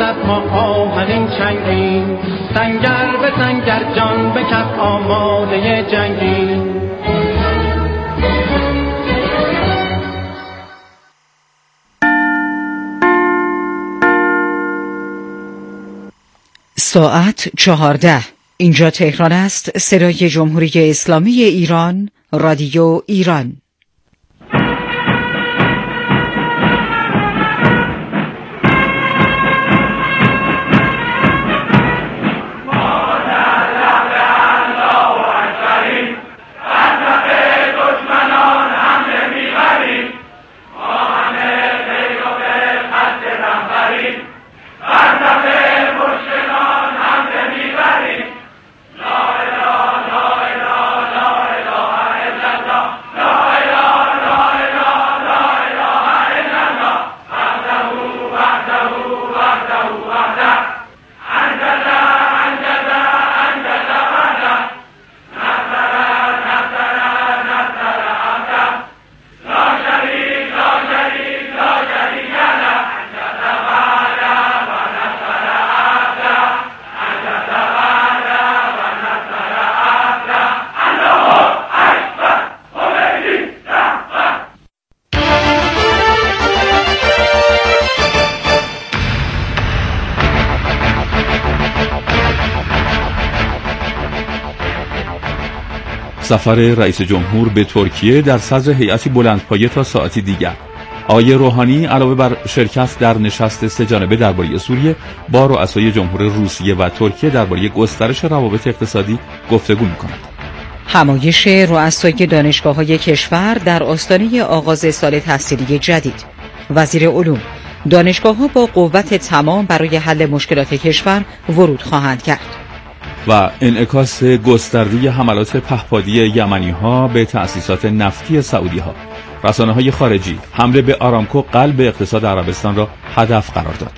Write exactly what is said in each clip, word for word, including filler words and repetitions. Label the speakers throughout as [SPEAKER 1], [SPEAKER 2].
[SPEAKER 1] گردد ما آهنین چنگین، سنگر به سنگر جان به کف آماده جنگین.
[SPEAKER 2] ساعت چهارده. اینجا تهران است. صدای جمهوری اسلامی ایران، رادیو ایران.
[SPEAKER 3] سفر رئیس جمهور به ترکیه در صدر هیئتی بلندپایه تا ساعتی دیگر. آقای روحانی علاوه بر شرکت در نشست سه جانبه درباره سوریه با رؤسای جمهور روسیه و ترکیه درباره گسترش روابط اقتصادی گفتگو می‌کند.
[SPEAKER 2] همایش رؤسای دانشگاه‌های کشور در آستانه آغاز سال تحصیلی جدید. وزیر علوم: دانشگاه‌ها با قوت تمام برای حل مشکلات کشور ورود خواهند کرد.
[SPEAKER 3] و انعکاس گسترده حملات پهپادی یمنی‌ها به تأسیسات نفتی سعودی‌ها. رسانه‌های خارجی حمله به آرامکو قلب اقتصاد عربستان را هدف قرار داد.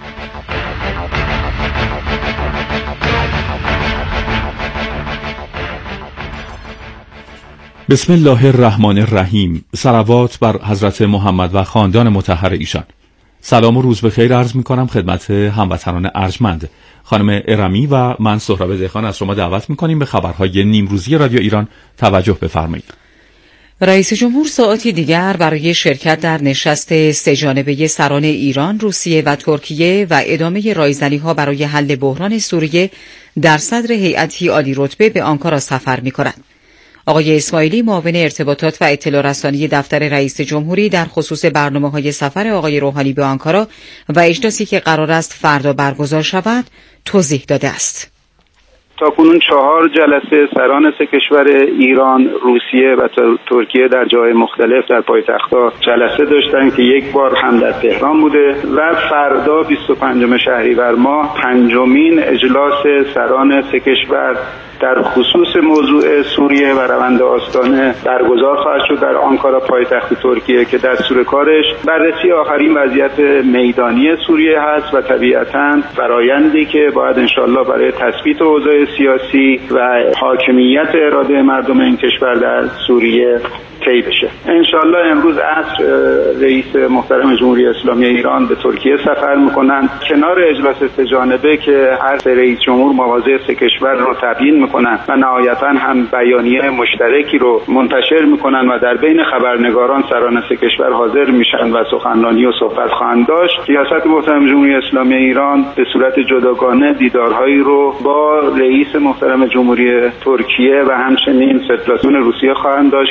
[SPEAKER 3] بسم الله الرحمن الرحیم. صلوات بر حضرت محمد و خاندان مطهر ایشان. سلام و روز بخیر عرض می‌کنم خدمت هموطنان ارجمند. خانم ارمی و من سهراب دهخان از شما دعوت می‌کنیم به خبرهای نیمروزی رادیو ایران توجه بفرمایید.
[SPEAKER 2] رئیس جمهور ساعتی دیگر برای شرکت در نشست سه جانبه سران ایران، روسیه و ترکیه و ادامه رایزنی‌ها برای حل بحران سوریه در صدر هیئتی عالی رتبه به آنکارا سفر می‌کنند. آقای اسماعیلی، معاون ارتباطات و اطلاع رسانی دفتر رئیس جمهوری، در خصوص برنامه‌های سفر آقای روحانی به آنکارا و اجلاسی که قرار است فردا برگزار شود، توضیح داده است.
[SPEAKER 4] تاکنون چهار جلسه سران سه کشور ایران، روسیه و ترکیه در جای مختلف در پایتخت‌ها جلسه داشتن که یک بار هم در تهران بوده و فردا بیست و پنجم شهریور ماه پنجمین اجلاس سران سه کشور در خصوص موضوع سوریه و روند آستانه برگزار خواهد شد در آنکارا پایتخت ترکیه که دستور کارش بررسی آخرین وضعیت میدانی سوریه هست و طبیعتاً فرایندی که باید انشالله برای تثبیت اوضاع سیاسی و حاکمیت اراده مردم این کشور در سوریه طی بشه. انشالله امروز عصر رئیس محترم جمهوری اسلامی ایران به ترکیه سفر میکنند. کنار اجلاس سه جانبه که هر سه رئیس جمهور مواضع سه کشور رو تبیین میکنند و نهایتاً هم بیانیه مشترکی رو منتشر میکنند و در بین خبرنگاران سران سه کشور حاضر میشن و سخنرانی و صحبت خواهند داشت. ریاست محترم جمهوری اسلامی ایران به صورت جداگانه دیدارهایی رو با رئیس محترم جمهوری ترکیه و همچنین فدراسیون روسیه خواهند داشت.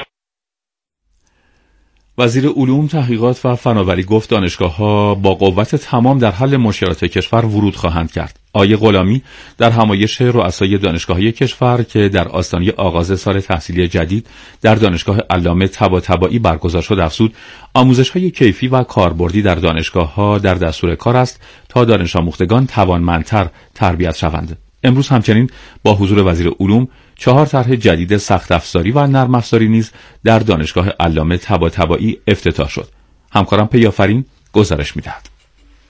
[SPEAKER 3] وزیر علوم، تحقیقات و فناوری گفت دانشگاه‌ها با قوت تمام در حل مشکلات کشور ورود خواهند کرد. آقای غلامی در همایش رؤسای دانشگاه‌های کشور که در آستانه آغاز سال تحصیلی جدید در دانشگاه علامه طباطبایی برگزار شد افزود آموزش‌های کیفی و کاربردی در دانشگاه‌ها در دستور کار است تا دانش آموختگان توانمندتر تربیت شوند. امروز همچنین با حضور وزیر علوم چهار طرح جدید سخت افزاری و نرم افزاری نیز در دانشگاه علامه طباطبایی افتتاح شد. همکارم پیافرین گزارش می‌دهد.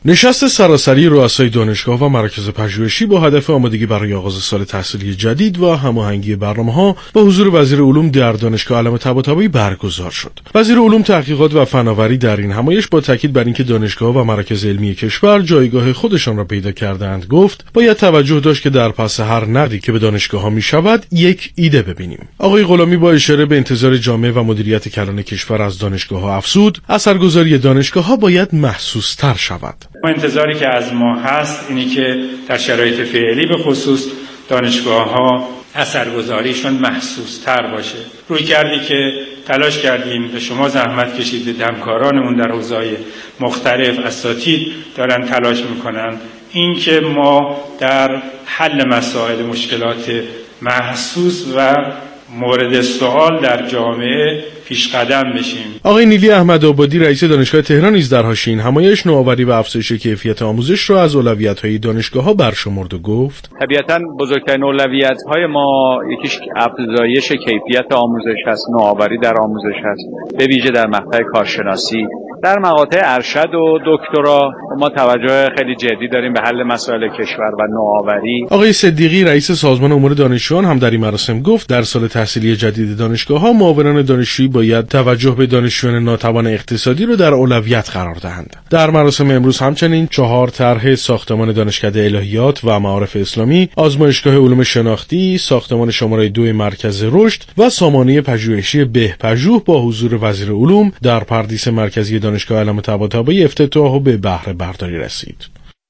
[SPEAKER 5] نشست سراسری رؤسای دانشگاه و مراکز پژوهشی با هدف آمادگی برای آغاز سال تحصیلی جدید و هماهنگی برنامه‌ها با حضور وزیر علوم در دانشگاه علم طباطبایی برگزار شد. وزیر علوم، تحقیقات و فناوری در این همایش با تاکید بر اینکه دانشگاه و مراکز علمی کشور جایگاه خودشان را پیدا کردند گفت باید توجه داشت که در پس هر نقدی که به دانشگاه‌ها می‌شود یک ایده ببینیم. آقای غلامی با اشاره به انتظار جامعه و مدیریت کلان کشور از دانشگاه‌ها افزود اثرگذاری دانشگاه‌ها باید محسوس‌تر شود.
[SPEAKER 6] ما انتظاری که از ما هست اینی که در شرایط فعلی به خصوص دانشگاه‌ها اثرگذاریشون محسوس تر باشه. روی کردی که تلاش کردیم، به شما زحمت کشیدید، همکارانمون در حوزه‌های مختلف اساتید دارن تلاش میکنن، این که ما در حل مسائل مشکلات محسوس و مورد سوال در جامعه پیش قدم بشیم.
[SPEAKER 5] آقای نیلی احمدآبادی رئیس دانشگاه تهران نیز در حاشیه این همایش نوآوری و افزایش کیفیت آموزش را از اولویت‌های دانشگاه‌ها برشمرد و گفت
[SPEAKER 7] طبیعتاً بزرگترین اولویت‌های ما یکیش افزایش کیفیت آموزش هست، نوآوری در آموزش هست، به ویژه در مقطع کارشناسی. در مقاطع ارشد و دکترا ما توجه خیلی جدی داریم به حل مسائل کشور و نوآوری.
[SPEAKER 5] آقای صدیقی رئیس سازمان امور دانشجویان هم در این مراسم گفت در سال تحصیلی جدید دانشگاه‌ها معاونان دانشجویی باید توجه به دانشجویان ناتوان اقتصادی را در اولویت قرار دهند. در مراسم امروز همچنین چهار طرح ساختمان دانشکده الهیات و معارف اسلامی، آزمایشگاه علوم شناختی، ساختمان شماره دو مرکز رشد و سامانه پژوهشی بهپژوه با حضور وزیر علوم در پردیس مرکزی دانشگاه علم طباطبایی افتتاح و به بهره برداری رسید.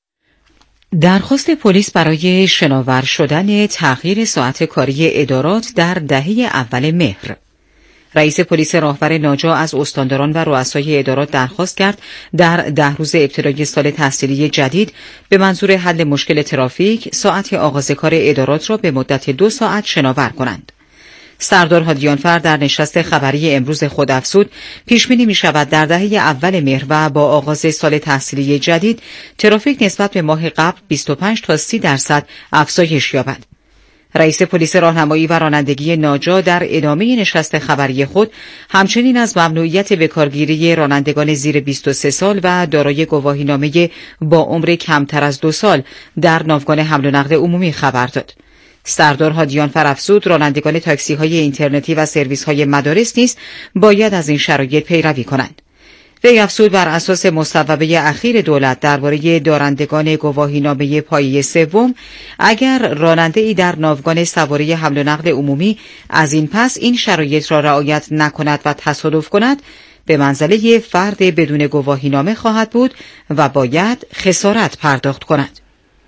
[SPEAKER 2] درخواست پلیس برای شناور شدن تغییر ساعت کاری ادارات در دهه اول مهر. رئیس پلیس راهور ناجا از استانداران و رؤسای ادارات درخواست کرد در ده روز ابتدای سال تحصیلی جدید به منظور حل مشکل ترافیک ساعت آغاز کار ادارات را به مدت دو ساعت شناور کنند. سردار هادیانفر در نشست خبری امروز خود افزود پیش‌بینی می‌شود در دهه اول مهر و با آغاز سال تحصیلی جدید ترافیک نسبت به ماه قبل بیست و پنج تا سی درصد افزایش یابد. رئیس پلیس راهنمایی و رانندگی ناجا در ادامه نشست خبری خود همچنین از ممنوعیت بکارگیری رانندگان زیر بیست و سه سال و دارای گواهینامه با عمر کمتر از دو سال در ناوگان حمل و نقل عمومی خبر داد. سردار هادیانفر افزود رانندگان تاکسی‌های اینترنتی و سرویس‌های مدارس نیز باید از این شرایط پیروی کنند. وی افزود بر اساس مصوبه اخیر دولت درباره دارندگان گواهینامه پایه سوم، اگر راننده‌ای در ناوگان سواری حمل و نقل عمومی از این پس این شرایط را رعایت نکند و تصادف کند، به منزله فرد بدون گواهینامه خواهد بود و باید خسارت پرداخت کند.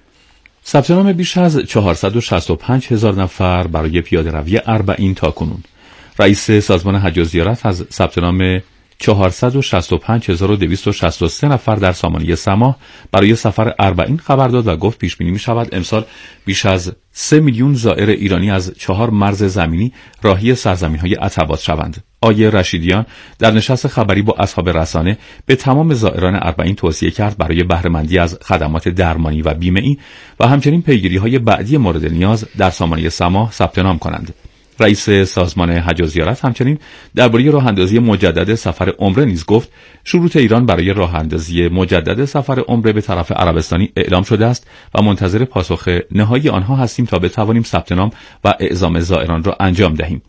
[SPEAKER 3] ثبت نام بیش از چهارصد و شصت و پنج هزار نفر برای پیاده روی اربعین تا کنون. رئیس سازمان حج و زیارت از ثبت نام چهارصد و شصت و پنج هزار و دویست و شصت و سه نفر در سامانه سماح برای سفر اربعین خبر داد و گفت پیش بینی می شود امسال بیش از سه میلیون زائر ایرانی از چهار مرز زمینی راهی سرزمین‌های عتبات شوند. آیه رشیدیان در نشست خبری با اصحاب رسانه به تمام زائران اربعین توصیه کرد برای بهره‌مندی از خدمات درمانی و بیمه‌ای و همچنین پیگیری‌های بعدی مورد نیاز در سامانه سماح ثبت نام کنند. رئیس سازمان حج و زیارت همچنین درباره راه‌اندازی مجدد سفر عمره نیز گفت شروط ایران برای راه‌اندازی مجدد سفر عمره به طرف عربستانی اعلام شده است و منتظر پاسخ نهایی آنها هستیم تا بتوانیم ثبت نام و اعزام زائران را انجام دهیم.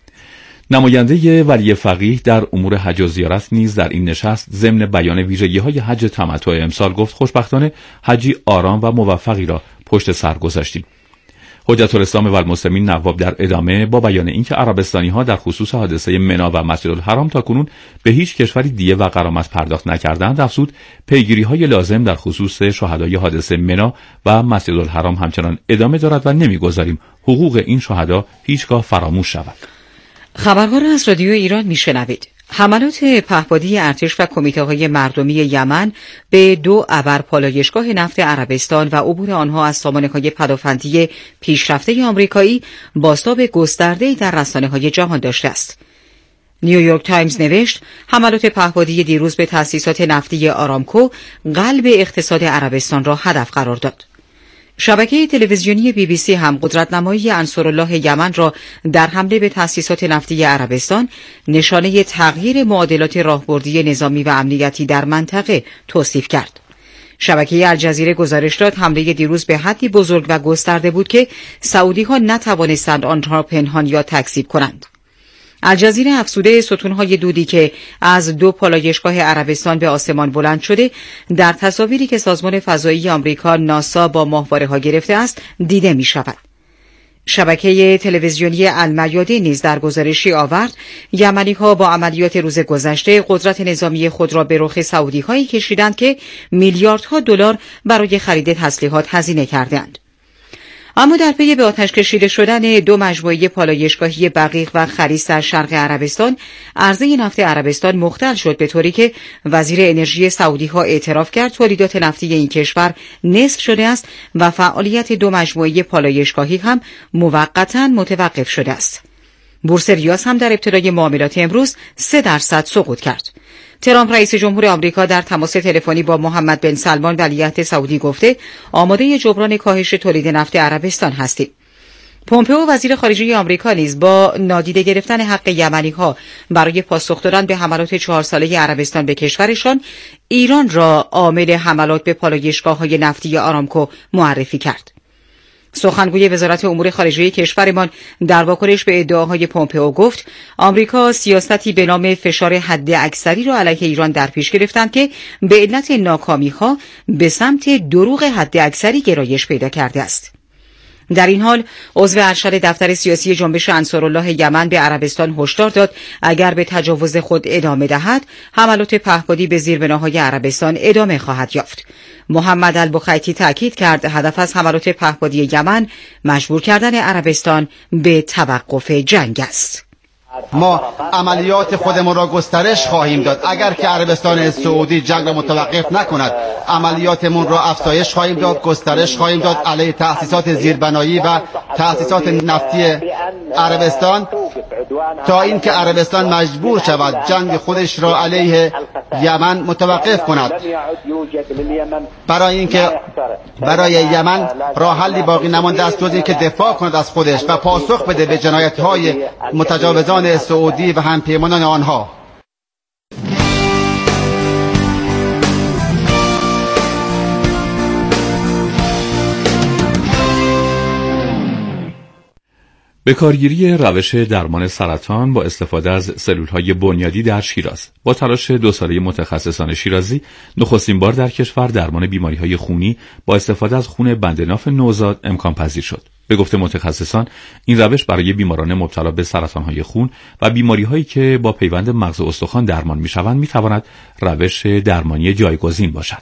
[SPEAKER 3] نماینده ولی فقیه در امور حج و زیارت نیز در این نشست ضمن بیان ویژگی‌های حج تمتع امسال گفت خوشبختانه حجی آرام و موفقی را پشت سر گذاشتیم. حجت الاسلام و المسلمین نواب در ادامه با بیان اینکه عربستانی‌ها در خصوص حادثه منا و مسجدالحرام تاکنون به هیچ کشوری دیه و غرامت پرداخت نکردند افزود پیگیری‌های لازم در خصوص شهدای حادثه منا و مسجدالحرام همچنان ادامه دارد و نمی‌گذاریم حقوق این شهدا هیچگاه فراموش شود.
[SPEAKER 2] خبرها را از رادیو ایران میشنوید. حملات پهپادی ارتش و کمیته‌های مردمی یمن به دو ابرپالایشگاه نفت عربستان و عبور آنها از سامانه‌های پدافندی پیشرفته آمریکایی بازتاب گسترده‌ای در رسانه‌های جهان داشته است. نیویورک تایمز نوشت حملات پهپادی دیروز به تأسیسات نفتی آرامکو قلب اقتصاد عربستان را هدف قرار داد. شبکه تلویزیونی بی بی سی هم قدرت‌نمایی انصارالله یمن را در حمله به تأسیسات نفتی عربستان نشانه تغییر معادلات راهبردی نظامی و امنیتی در منطقه توصیف کرد. شبکه الجزیره گزارش داد حمله دیروز به حدی بزرگ و گسترده بود که سعودی‌ها نتوانستند آن را پنهان یا تکذیب کنند. الجزیره افزوده ستونهای دودی که از دو پالایشگاه عربستان به آسمان بلند شده در تصاویری که سازمان فضایی آمریکا ناسا با ماهواره‌ها گرفته است دیده می شود. شبکه تلویزیونی المیادین نیز در گزارشی آورد یمنی‌ها با عملیات روز گذشته قدرت نظامی خود را به رخ سعودی‌هایی کشیدند که میلیاردها دلار برای خرید تسلیحات هزینه کردند. اما در پی به آتش کشیده شدن دو مجموعه پالایشگاهی بقیق و خریس در شرق عربستان، عرضه نفت عربستان مختل شد به طوری که وزیر انرژی سعودی‌ها اعتراف کرد تولیدات نفتی این کشور نصف شده است و فعالیت دو مجموعه پالایشگاهی هم موقتاً متوقف شده است. بورس ریاض هم در ابتدای معاملات امروز سه درصد سقوط کرد. ترامپ رئیس جمهور آمریکا در تماس تلفنی با محمد بن سلمان ولیعهد سعودی گفته آماده جبران کاهش تولید نفت عربستان هستیم. پومپئو وزیر خارجه آمریکا نیز با نادیده گرفتن حق یمنی‌ها برای پاسخ دادن به حملات چهار ساله عربستان به کشورشان، ایران را عامل حملات به پالایشگاه‌های نفتی آرامکو معرفی کرد. سخنگوی وزارت امور خارجه کشورمان در واکنش به ادعاهای پومپئو گفت آمریکا سیاستی به نام فشار حد اکثری را علیه ایران در پیش گرفتند که به علت ناکامی‌ها به سمت دروغ حد اکثری گرایش پیدا کرده است. در این حال عضو ارشد دفتر سیاسی جنبش انصارالله یمن به عربستان هشدار داد اگر به تجاوز خود ادامه دهد حملات پهپادی به زیربناهای عربستان ادامه خواهد یافت. محمد البخیتی تاکید کرد هدف از حملات پهپادی یمن مجبور کردن عربستان به توقف جنگ است.
[SPEAKER 8] ما عملیات خودمون را گسترش خواهیم داد. اگر که عربستان سعودی جنگ را متوقف نکند، عملیاتمون را افزایش خواهیم داد، گسترش خواهیم داد علیه تأسیسات زیربنایی و تأسیسات نفتی عربستان تا اینکه عربستان مجبور شود جنگ خودش را علیه یمن متوقف کند. برای اینکه برای یمن راه حلی باقی نمانده است جز اینکه دفاع کند از خودش و پاسخ بده به جنایت‌های متجاوزان سعودی و همپیمانان آنها.
[SPEAKER 3] به کارگیری روش درمان سرطان با استفاده از سلول‌های بنیادی در شیراز. با تلاش دو ساله متخصصان شیرازی، نخستین بار در کشور درمان بیماری‌های خونی با استفاده از خون بندناف نوزاد امکان پذیر شد. به گفته متخصصان، این روش برای بیماران مبتلا به سرطان‌های خون و بیماری‌هایی که با پیوند مغز و استخوان درمان می‌شوند می‌تواند روش درمانی جایگزین باشد.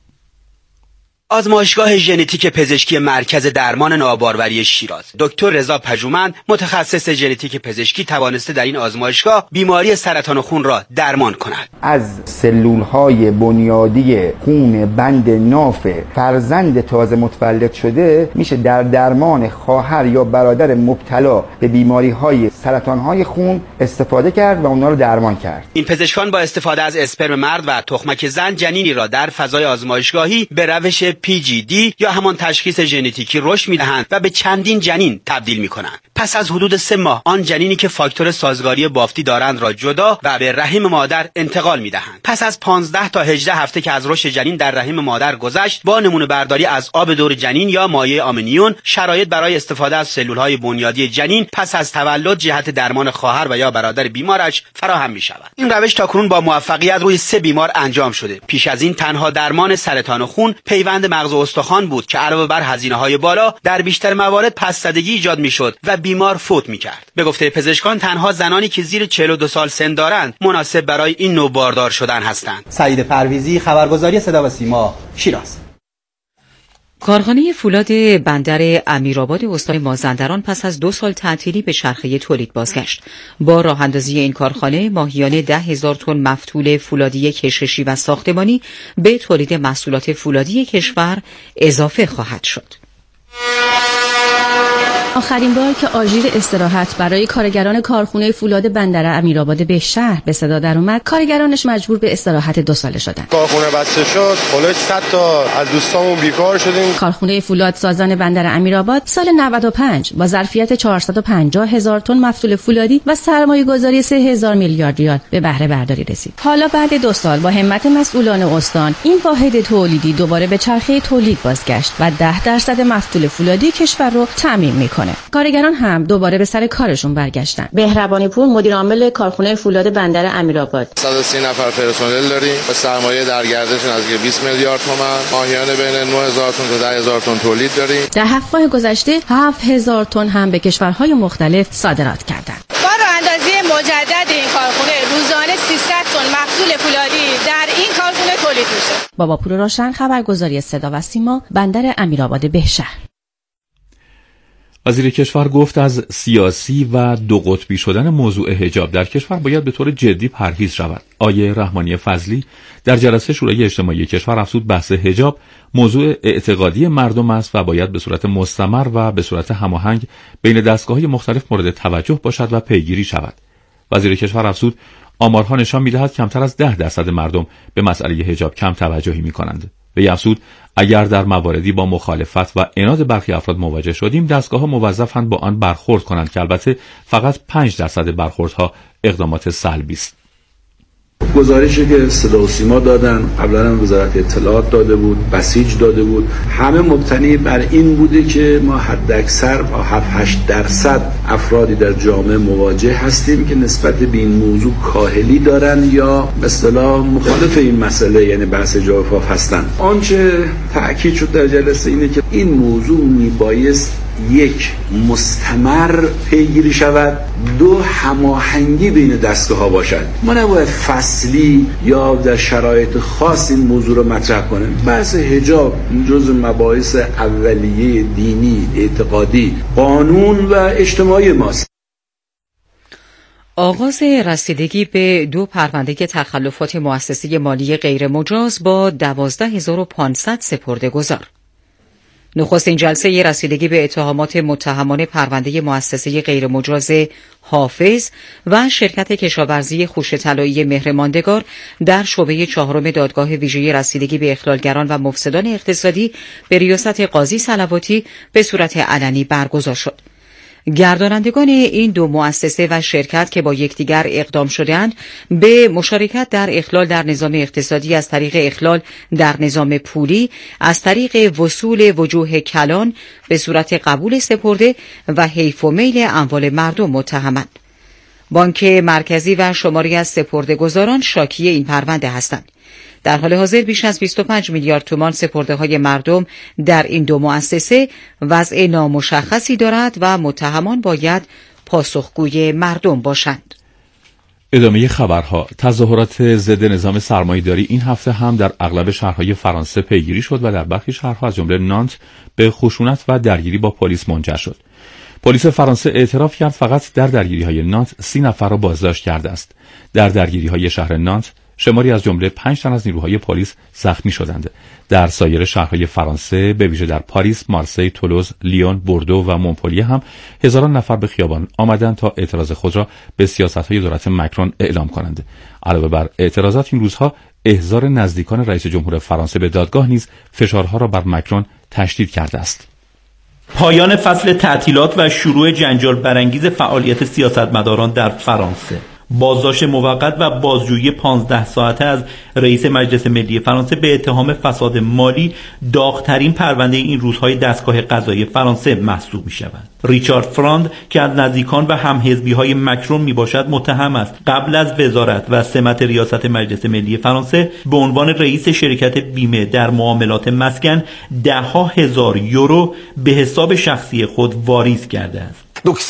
[SPEAKER 9] آزمایشگاه ژنتیک پزشکی مرکز درمان ناباروری شیراز، دکتر رضا پژومند متخصص ژنتیک پزشکی توانسته در این آزمایشگاه بیماری سرطان خون را درمان کند.
[SPEAKER 10] از سلول‌های بنیادی خون بند ناف فرزند تازه متولد شده میشه در درمان خواهر یا برادر مبتلا به بیماری‌های سرطان‌های خون استفاده کرد و اونها رو درمان کرد.
[SPEAKER 9] این پزشکان با استفاده از اسپرم مرد و تخمک زن جنینی را در فضای آزمایشگاهی به روش پی جی دی یا همان تشخیص ژنتیکی رشد میدهند و به چندین جنین تبدیل میکنند. پس از حدود سه ماه آن جنینی که فاکتور سازگاری بافتی دارند را جدا و به رحم مادر انتقال میدهند. پس از پانزده تا هجده هفته که از رشد جنین در رحم مادر گذشت، با نمونه برداری از آب دور جنین یا مایع آمنیون، شرایط برای استفاده از سلول‌های بنیادی جنین پس از تولد جهت درمان خواهر و یا برادر بیمارش فراهم میشود. این روش تاکنون با موفقیت روی سه بیمار انجام شده. پیش از این تنها درمان سرطان خون پیوند مغز و استخوان بود که علاوه بر هزینه‌های بالا در بیشتر موارد پس‌زدگی ایجاد می‌شد و بیمار فوت می‌کرد. به گفته پزشکان تنها زنانی که زیر چهل و دو سال سن دارند مناسب برای این نوع باردار شدن هستند.
[SPEAKER 11] سعید پرویزی، خبرگزاری صدا و سیما، شیراز.
[SPEAKER 2] کارخانه فولاد بندر امیرآباد استان مازندران پس از دو سال تعطیلی به چرخه تولید بازگشت. با راه اندازی این کارخانه ماهیانه ده هزار تن مفتول فولادی کششی و ساختمانی به تولید محصولات فولادی کشور اضافه خواهد شد.
[SPEAKER 12] آخرین بار که آژیر استراحت برای کارگران کارخونه فولاد بندر امیرآباد بهشهر به صدا در اومد، کارگرانش مجبور به استراحت دو ساله شدن.
[SPEAKER 13] کارخونه بسته شد، خلاص صد تا از دوستامون بیکار شدیم.
[SPEAKER 12] کارخونه فولاد سازان بندر امیرآباد سال نود و پنج با ظرفیت چهارصد و پنجاه هزار تن مفتول فولادی و سرمایه‌گذاری سه هزار میلیارد ریال به بهره برداری رسید. حالا بعد دو سال با همت مسئولان استان این واحد تولیدی دوباره به چرخه تولید بازگشت و ده درصد مفتول فولادی کشور رو تامین میکنه. کارگران هم دوباره به سر کارشون برگشتن. بهربانی پور مدیر عامل کارخونه فولاد بندر امیرآباد:
[SPEAKER 13] صد و سی نفر پرسنل داریم با سرمایه در گردش نزدیک بیست میلیارد تومان. ماهیانه بین نه هزار تن تا ده هزار تن تولید داریم.
[SPEAKER 12] در هفت ماه گذشته هفت هزار تن هم به کشورهای مختلف صادرات کردند.
[SPEAKER 14] با راه اندازی مجدد این کارخونه روزانه سیصد تن محصول فولادی در این کارخونه تولید میشه.
[SPEAKER 12] بابا پور روشن، خبرگزاری صدا و سیما، بندر امیرآباد بهشهر.
[SPEAKER 3] وزیر کشور گفت از سیاسی و دو قطبی شدن موضوع حجاب در کشور باید به طور جدی پرهیز شود. آیه رحمانی فضلی در جلسه شورای اجتماعی کشور افزود بحث حجاب موضوع اعتقادی مردم است و باید به صورت مستمر و به صورت هماهنگ بین دستگاه‌های مختلف مورد توجه باشد و پیگیری شود. وزیر کشور افزود آمارها نشان می‌دهد کمتر از ده درصد مردم به مسئله حجاب کم توجهی می‌کنند. وی افزود اگر در مواردی با مخالفت و عناد برخی افراد مواجه شدیم، دستگاه‌ها موظفند با آن برخورد کنند که البته فقط پنج درصد برخوردها اقدامات سلبی است.
[SPEAKER 15] گزارشی که صدا و سیما دادن، قبلا هم وزارت اطلاعات داده بود، بسیج داده بود، همه مبتنی بر این بوده که ما حداکثر با هفت هشت درصد افرادی در جامعه مواجه هستیم که نسبت به این موضوع کاهلی دارن یا به اصطلاح مخالف این مسئله، یعنی بحث جوفاف هستن. آنچه تأکید شد در جلسه اینه که این موضوع میبایست یک مستمر پیگیری شود، دو هماهنگی بین دستگاه ها باشد. ما نباید فصلی یا در شرایط خاص این موضوع رو مطرح کنیم. بحث حجاب جزء مباحث اولیه دینی، اعتقادی، قانون و اجتماعی ماست.
[SPEAKER 2] آغاز رسیدگی به دو پرونده تخلفات مؤسسه مالی غیر مجاز با دوازده هزار و پانصد سپرده‌گذار. نخستین جلسه رسیدگی به اتهامات متهمان پرونده مؤسسه غیرمجاز حافظ و شرکت کشاورزی خوش طلایی مهرماندگار در شعبه چهارم دادگاه ویژه رسیدگی به اخلالگران و مفسدان اقتصادی به ریاست قاضی صلواتی به صورت علنی برگزار شد. گردانندگان این دو مؤسسه و شرکت که با یکدیگر اقدام شدند به مشارکت در اخلال در نظام اقتصادی از طریق اخلال در نظام پولی از طریق وصول وجوه کلان به صورت قبول سپرده و حیف و میل اموال مردم متهمند. بانک مرکزی و شماری از سپرده‌گذاران شاکی این پرونده هستند. در حال حاضر بیش از بیست و پنج میلیارد تومان سپرده‌های مردم در این دو مؤسسه وضع نامشخصی دارد و متهمان باید پاسخگوی مردم باشند.
[SPEAKER 3] ادامه خبرها. تظاهرات ضد نظام سرمایه‌داری این هفته هم در اغلب شهرهای فرانسه پیگیری شد و در برخی شهرها از جمله نانت به خشونت و درگیری با پلیس منجر شد. پلیس فرانسه اعتراف کرد فقط در درگیری‌های نانت سی نفر را بازداشت کرده است. در درگیری‌های شهر نانت شماری از جمله پنج تن از نیروهای پلیس زخمی شدند. در سایر شهرهای فرانسه به ویژه در پاریس، مارسی، تولوز، لیون، بوردو و مونپلیه هم هزاران نفر به خیابان آمدند تا اعتراض خود را به سیاست‌های دولت مکرون اعلام کنند. علاوه بر اعتراضات این روزها احضار نزدیکان رئیس جمهور فرانسه به دادگاه نیز فشارها را بر مکرون تشدید کرده است.
[SPEAKER 16] پایان فصل تعطیلات و شروع جنجال برانگیز فعالیت سیاستمداران در فرانسه. بازداشت موقت و بازجویی پانزده ساعته از رئیس مجلس ملی فرانسه به اتهام فساد مالی داغ‌ترین پرونده این روزهای دستگاه قضایی فرانسه محسوب می‌شود. ریچارد فراند که از نزدیکان و همحزبی‌های مکرون میباشد متهم است قبل از وزارت و سمت ریاست مجلس ملی فرانسه به عنوان رئیس شرکت بیمه در معاملات مسکن ده‌ها هزار یورو به حساب شخصی خود واریز کرده است.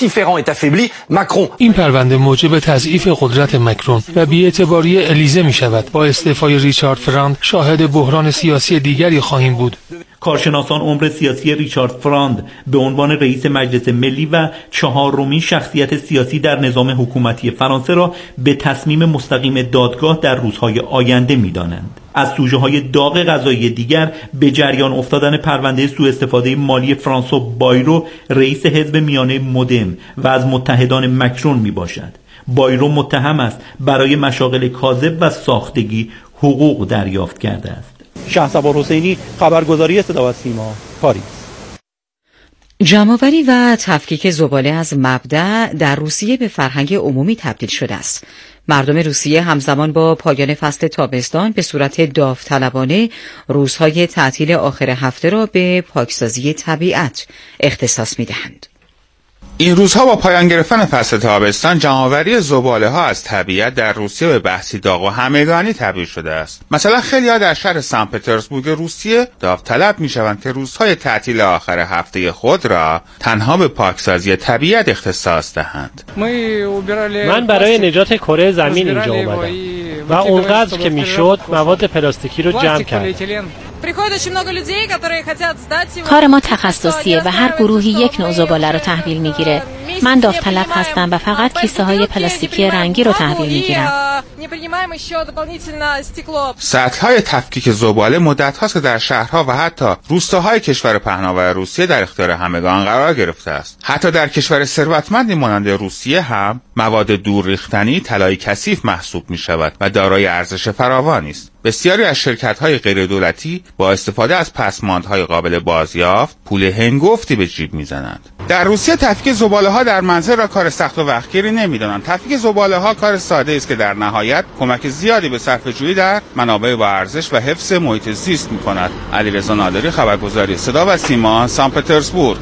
[SPEAKER 17] این پرونده موجب تضعیف قدرت مکرون و بی‌اعتباری الیزه می شود. با استعفای ریچارد فراند شاهد بحران سیاسی دیگری خواهیم بود.
[SPEAKER 16] کارشناسان عمر سیاسی ریچارد فراند به عنوان رئیس مجلس ملی و چهارمین شخصیت سیاسی در نظام حکومتی فرانسه را به تصمیم مستقیم دادگاه در روزهای آینده می‌دانند. از سوژه‌های داغ قضایی دیگر به جریان افتادن پرونده سوء استفاده مالی فرانسوا بایرو رئیس حزب میانه مدم و از متحدان مکرون میباشد. بایرو متهم است برای مشاغل کاذب و ساختگی حقوق دریافت کرده است.
[SPEAKER 18] شهسوار حسینی، خبرگزاری صدا و سیما، پاریس.
[SPEAKER 2] جمع‌آوری و تفکیک زباله از مبدأ در روسیه به فرهنگ عمومی تبدیل شده است. مردم روسیه همزمان با پایان فصل تابستان به صورت داوطلبانه روزهای تعطیل آخر هفته را به پاکسازی طبیعت اختصاص می‌دهند.
[SPEAKER 19] این روزها با پایان گرفتن فصل تابستان، جمع‌آوری زباله‌ها از طبیعت در روسیه به بحثی داغ و همگانی تبدیل شده است. مثلا خیلی‌ها در شهر سن پترزبورگ روسیه داوطلب می‌شوند که روزهای تعطیل آخر هفته خود را تنها به پاکسازی طبیعت اختصاص دهند.
[SPEAKER 20] من برای نجات کره زمین اینجا اومدم و اونقدر که میشد مواد پلاستیکی رو جمع کردم.
[SPEAKER 21] کار ما تخصصیه و هر گروهی یک نوع زباله رو تحویل میگیره. من داوطلب هستم و فقط کیسه های پلاستیکی رنگی رو تحویل میگیرم.
[SPEAKER 19] سطل‌های تفکیک زباله مدت هاست که در شهرها و حتی روستاهای کشور پهناور روسیه در اختیار همگان قرار گرفته است. حتی در کشور ثروتمندی مانند روسیه هم مواد دور ریختنی طلای کثیف محسوب می شود و دارای ارزش فراوانی است. بسیاری از شرکت‌های غیردولتی با استفاده از پسماندهای قابل بازیافت پول هنگفتی به جیب می‌زنند. در روسیه تفکیک زباله‌ها در منزل را کار سخت و وقتگیری نمی‌دانند. تفکیک زباله‌ها کار ساده است که در نهایت کمک زیادی به صرفه‌جویی در منابع با ارزش و حفظ محیط زیست می‌کند. علیرضا نادری، خبرگزاری صدا و سیما، سن پترزبورگ.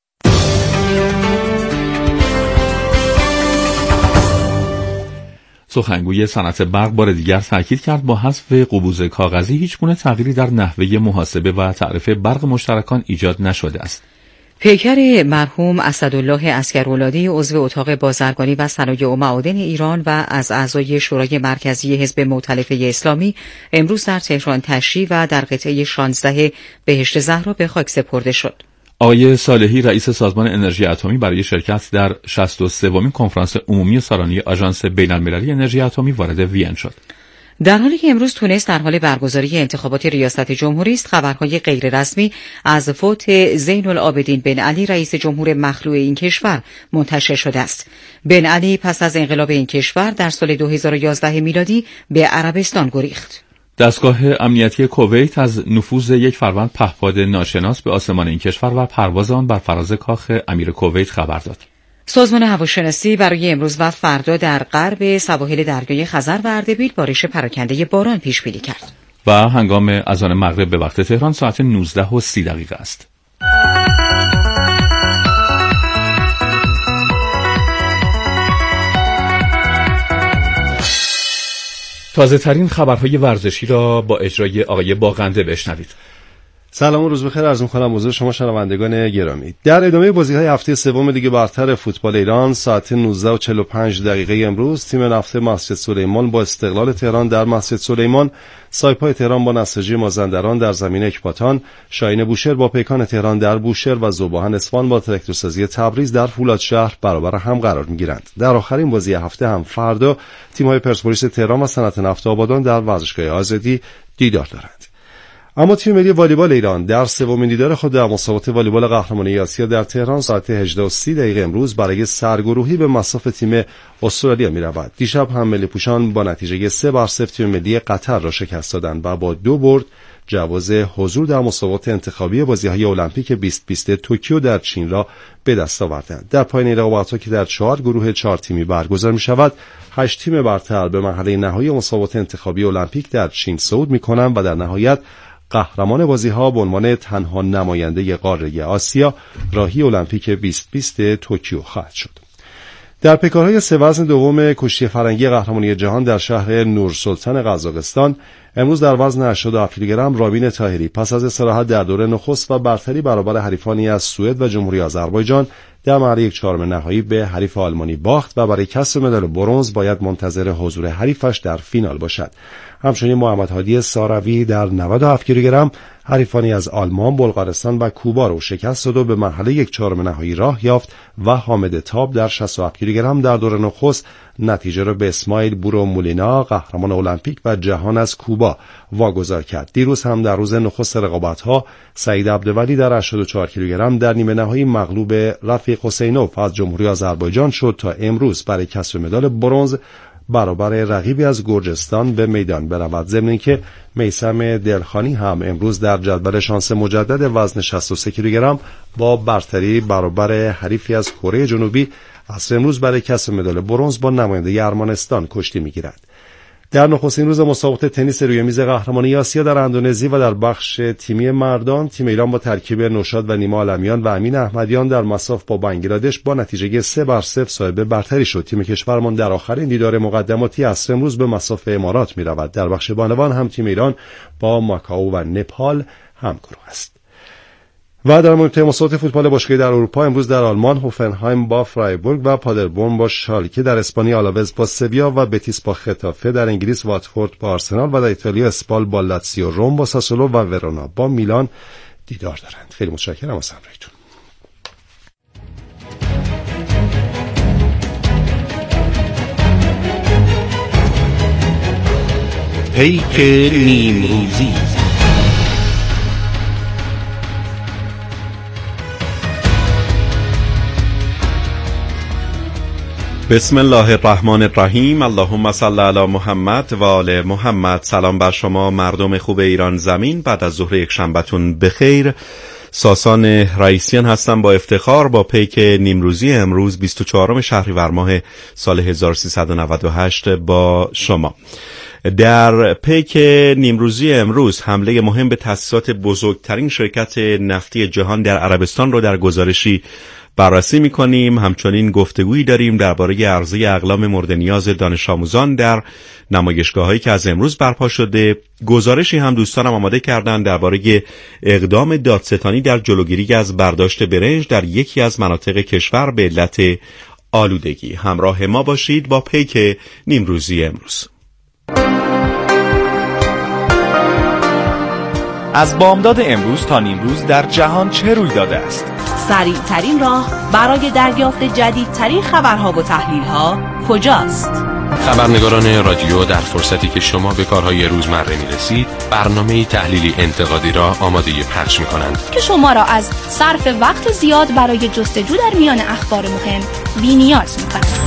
[SPEAKER 3] سخنگوی صنعت برق بار دیگر تاکید کرد با حذف قبوز کاغذی هیچگونه تغییری در نحوه محاسبه و تعرفه برق مشترکان ایجاد نشده است.
[SPEAKER 2] پیکر مرحوم اسدالله عسکرولادی عضو اتاق بازرگانی و صنایع و معادن ایران و از اعضای شورای مرکزی حزب مؤتلفه اسلامی امروز در تهران تشییع و در قطعه شانزده بهشت زهرا به خاک سپرده شد.
[SPEAKER 3] آقای صالحی رئیس سازمان انرژی اتمی برای شرکت در شصت و سومین کنفرانس عمومی سالانه آژانس بین‌المللی انرژی اتمی وارد وین شد.
[SPEAKER 2] در حالی که امروز تونس در حال برگزاری انتخابات ریاست جمهوری است، خبرهای غیررسمی از فوت زین العابدین بن علی رئیس جمهور مخلوع این کشور منتشر شده است. بن علی پس از انقلاب این کشور در سال دو هزار و یازده میلادی به عربستان گریخت.
[SPEAKER 3] دستگاه امنیتی کویت از نفوذ یک فروند پهپاد ناشناس به آسمان این کشور و پرواز آن بر فراز کاخ امیر کویت خبر داد.
[SPEAKER 2] سازمان هواشناسی برای امروز و فردا در غرب سواحل دریای خزر و اردبیل بارش پراکنده باران پیش بینی کرد.
[SPEAKER 3] و هنگام اذان مغرب به وقت تهران ساعت نوزده و سی دقیقه است. تازه ترین خبرهای ورزشی را با اجرای آقای باغنده بشنوید.
[SPEAKER 22] سلام و روز بخیر عرض می‌کنم حضور شما شنوندگان گرامی. در ادامه بازی‌های هفته سوم لیگ برتر فوتبال ایران ساعت نوزده و چهل و پنج دقیقه امروز تیم نفت مسجد سلیمان با استقلال تهران در مسجد سلیمان، سایپای تهران با نساجی مازندران در زمین اکباتان، شاهین بوشهر با پیکان تهران در بوشهر و ذوباهن اصفهان با تراکتورسازی تبریز در فولادشهر برابر هم قرار می‌گیرند. در آخرین بازی هفته هم فردا تیم‌های پرسپولیس تهران و صنعت نفت آبادان در ورزشگاه آزادی دیدار دارند. اما تیم ملی والیبال ایران در سومین دیدار خود در مسابقات والیبال قهرمانی آسیا در تهران ساعت هجده و سی دقیقه امروز برای سرگروهی به مصاف تیم استرالیا می‌رود. دیشب هم ملی پوشان با نتیجه سه بر صفر تیم ملی قطر را شکست دادند و با دو برد جواز حضور در مسابقات انتخابی بازی‌های المپیک بیست بیست توکیو در چین را به دست آوردند. در پایان رقابت‌ها که در چهار گروه چهار تیمی برگزار می‌شود، هشت تیم برتر به مرحله نهایی مسابقات انتخابی المپیک در چین صعود می‌کنند و در نهایت قهرمان بازی‌ها به عنوان تنها نماینده قاره آسیا راهی المپیک بیست بیست توکیو خواهد شد. در پیکارهای سه وزن دوم کشتی فرنگی قهرمانی جهان در شهر نورسلطان قزاقستان، امروز در وزن هشتاد و هفت کیلوگرم رامین طاهری پس از استراحت در دوره نخست و برتری برابر حریفانی از سوئد و جمهوری آذربایجان در مرحله یک چهارم نهایی به حریف آلمانی باخت و برای کسب مدال برنز باید منتظر حضور حریفش در فینال باشد. همچنین محمد هادی ساروی در نود و هفت کیلوگرم حریفانی از آلمان، بلغارستان و کوبا را شکست داد و به مرحله یک چهارم نهایی راه یافت و حامد تاب در شصت و هفت کیلوگرم در دور نخست نتیجه را به اسماعیل بورو مولینا قهرمان المپیک و جهان از کوبا واگذار کرد. دیروز هم در روز نخست رقابت‌ها سعید عبدولی در هشتاد و چهار کیلوگرم در نیمه نهایی مغلوب رفیق حسینوف از جمهوری آذربایجان شد تا امروز برای کسب مدال برنز برابر رقیبی از گرجستان به میدان برود. ضمن اینکه میثم دلخانی هم امروز در جدول شانس مجدد وزن شصت و سه کیلوگرم با برتری برابر حریفی از کره جنوبی عصر امروز برای کسب مدال برنز با نماینده ارمنستان کشتی میگیرد. در نخستین روز مسابقات تنیس روی میز قهرمانی آسیا در اندونزی و در بخش تیمی مردان، تیم ایران با ترکیب نوشاد و نیما عالمیان و امین احمدیان در مصاف با بنگلادش با نتیجه سه بر صفر صاحب برتری شد. تیم کشورمان در آخرین دیدار مقدماتی عصر امروز به مصاف امارات می‌رود. در بخش بانوان هم تیم ایران با ماکائو و نپال همگروه است. و در مهمترین مسابقات فوتبال باشگاهی در اروپا امروز در آلمان هوفنهایم با فرایبورگ و پادربورن با شالکه، در اسپانیا آلاوز با سویا و بتیس با خطافه، در انگلیس واتفورد با آرسنال و در ایتالیا اسپال با لاتزیو، روم با ساسولو و ورونا با میلان دیدار دارند. خیلی متشکرم از همراهیتون.
[SPEAKER 1] پیک نیمروزی.
[SPEAKER 4] بسم الله الرحمن الرحیم. اللهم صل علی محمد و آل محمد. سلام بر شما مردم خوب ایران زمین. بعد از ظهر یک شنبهتون بخیر. ساسان رئیسیان هستم با افتخار با پیک نیمروزی امروز بیست و چهارم شهریور ماه سال هزار و سیصد و نود و هشت با شما. در پیک نیمروزی امروز حمله مهم به تأسیسات بزرگترین شرکت نفتی جهان در عربستان رو در گزارشی بررسی می‌کنیم. همچنین گفتگویی داریم درباره عرضه اقلام مورد نیاز دانش آموزان در نمایشگاه‌هایی که از امروز برپا شده. گزارشی هم دوستانم آماده کردن درباره اقدام دادستانی در جلوگیری از برداشت برنج در یکی از مناطق کشور به علت آلودگی. همراه ما باشید با پیک نیمروزی امروز.
[SPEAKER 23] از بامداد امروز تا نیمروز در جهان چه روی داده است؟
[SPEAKER 24] سریع ترین راه برای دریافت جدیدترین خبرها و تحلیلها کجاست؟
[SPEAKER 1] خبرنگاران رادیو در فرصتی که شما به کارهای روزمره میرسید برنامه تحلیلی انتقادی را آماده پخش میکنند
[SPEAKER 24] که شما را از صرف وقت زیاد برای جستجو در میان اخبار مهم بی نیاز میکنند.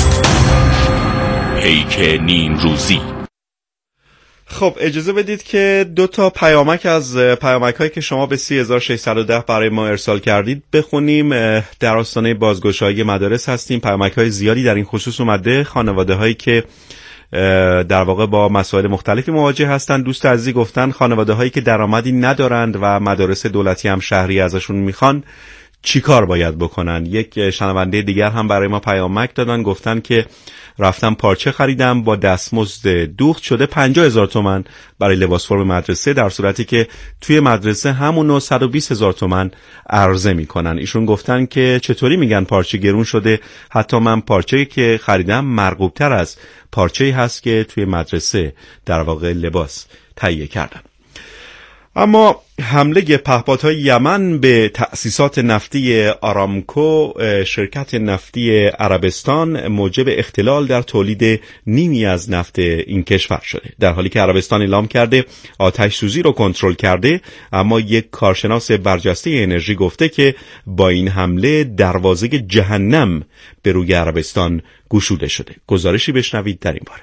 [SPEAKER 1] پیک نیمروزی.
[SPEAKER 4] خب اجازه بدید که دو تا پیامک از پیامک هایی که شما به سی هزار و ششصد و ده برای ما ارسال کردید بخونیم. در آستانه بازگشایی مدارس هستیم. پیامک های زیادی در این خصوص اومده. خانواده هایی که در واقع با مسائل مختلفی مواجه هستند. دوست عزیزی گفتن خانواده هایی که درآمدی ندارند و مدارس دولتی هم شهری ازشون میخوان چی کار باید بکنن؟ یک شنونده دیگر هم برای ما پیامک دادن، گفتن که رفتم پارچه خریدم با دستمزد دوخت شده پنجاه هزار تومان برای لباس فرم مدرسه، در صورتی که توی مدرسه همونو صد و بیست هزار تومان عرضه میکنن. ایشون گفتن که چطوری میگن پارچه گرون شده، حتی من پارچه‌ای که خریدم مرغوب‌تر از پارچه‌ای هست که توی مدرسه در واقع لباس تهیه کردن. اما حمله پهپادهای یمن به تأسیسات نفتی آرامکو، شرکت نفتی عربستان، موجب اختلال در تولید نیمی از نفت این کشور شده. در حالی که عربستان اعلام کرده آتش سوزی رو کنترل کرده، اما یک کارشناس برجسته انرژی گفته که با این حمله دروازه جهنم به روی عربستان گشوده شده. گزارشی بشنوید در این باره.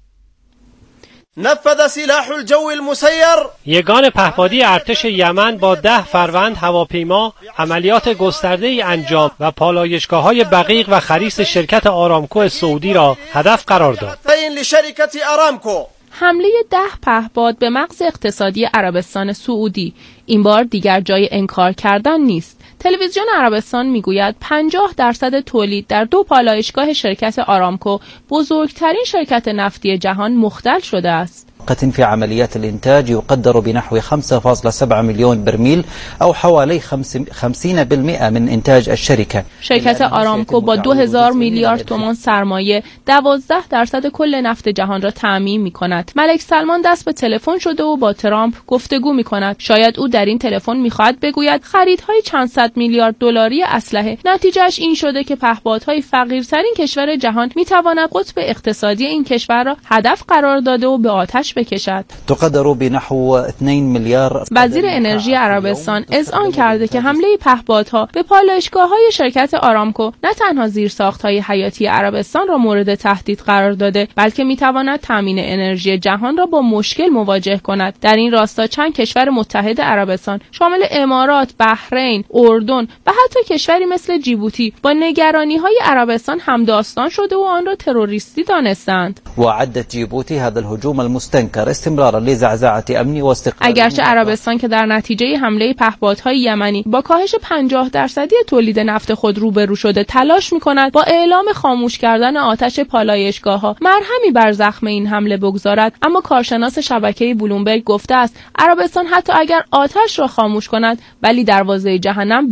[SPEAKER 25] نفذ سلاح الجو المسير
[SPEAKER 20] یگان پهپادی ارتش یمن با ده فروند هواپیما عملیات گسترده‌ای انجام و پالایشگاه‌های بقیق و خریس شرکت آرامکو سعودی را هدف قرار داد.
[SPEAKER 25] لشركة آرامکو
[SPEAKER 26] حمله ده پهپاد به مغز اقتصادی عربستان سعودی این بار دیگر جای انکار کردن نیست. تلویزیون عربستان میگوید پنجاه درصد تولید در دو پالایشگاه شرکت آرامکو، بزرگترین شرکت نفتی جهان، مختل شده است.
[SPEAKER 5] مؤقت في عمليات الإنتاج يقدر بنحو خمسة فاصلة سبعة مليون برمیل أو حوالي خمسين بالمئة من إنتاج الشركة.
[SPEAKER 26] شرکت آرامکو با دو هزار میلیارد تومان سرمایه دوازده درصد کل نفت جهان را تامین می‌کند. ملک سلمان دست به تلفن شده و با ترامپ گفتگو می‌کند. شاید او در این تلفن می‌خواهد بگوید خریدهای چند صد میلیارد دلاری اسلحه نتیجهش این شده که پهپادهای فقیرترین کشور جهان می‌تواند قطب اقتصادی این کشور را هدف قرار داده و به آتش بکشد.
[SPEAKER 5] تقدر بنحو اثنين میلیارد.
[SPEAKER 26] وزیر انرژی عربستان اذعان کرده که حمله پهپادها به پالایشگاه‌های شرکت آرامکو نه تنها زیرساخت‌های حیاتی عربستان را مورد تهدید قرار داده، بلکه می‌تواند تامین انرژی جهان را با مشکل مواجه کند. در این راستا چند کشور متحد عربستان شامل امارات، بحرین، اردن و حتی کشوری مثل جیبوتی با نگرانی‌های عربستان همداستان شده و آن را تروریستی دانستند.
[SPEAKER 5] وعدت جیبوتی هذا الهجوم المستنكر استمرارا لزعزعه امنی و استقرار.
[SPEAKER 26] اگرچه عربستان که در نتیجه حمله پهپادهای یمنی با کاهش پنجاه درصدی تولید نفت خود روبرو شده تلاش می‌کند با اعلام خاموش کردن آتش پالایشگاه‌ها مرهمی بر زخم این حمله بگذارد، اما کارشناس شبکه بلومبرگ گفته است عربستان حتی اگر آتش را خاموش کند ولی دروازه جهنم